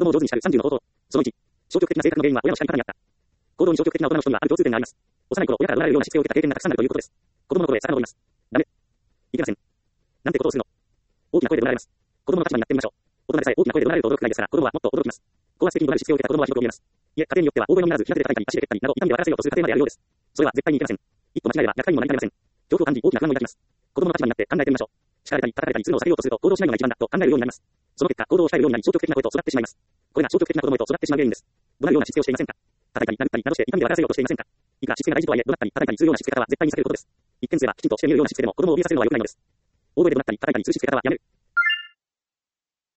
供を上手に叱る30の方法。その1、消極的な性格の原因は親の叱り方にあった。行動に消極的な大人の人にはある共通点があります。幼い頃、親から怒られるようなしつけを受けた経験がたくさんあるということです。子供の頃へ遡ります。ダメ。いけません。なんてことをするの。大きな声で怒られます。子供の立場になってみましょう。大人でさえ大きな声で怒られると驚くくらいですから、子供はもっと驚きます。高圧的に怒られるしつけを受けた子供はひどく見えます。いえ、家庭によっては大声にならず、開けて叩いたり、足で蹴ったりなど、痛みで笑わせようとする家庭まであるようです。それは絶対にいけません。一歩間違えれば厄介にもなりかねません。恐怖を感じ、大きな不安を抱きます。子供の立場になって考えてみましょう。叱られたり、叩かれたりするのを避けようとすると、行動しないのが一番だと考えるようになります。その結果、行動を控えるようになり、消極的な声と育ってしまいます。これが消極的な子供へと育ってしまう原因です。怒鳴るようなしつけをしていませんか？叩いたり、殴ったりなどして痛みで笑わせようとしていませんか？いくらしつけが大事とはいえ、怒鳴ったり、叩いたりするようなしつけ方は絶対に避けることです。一見すればきちんとしてみるようなしつけでも子供を怯えさせるのは良くないのです。大声で怒鳴ったり、叩いたりするしつけ方はやめる。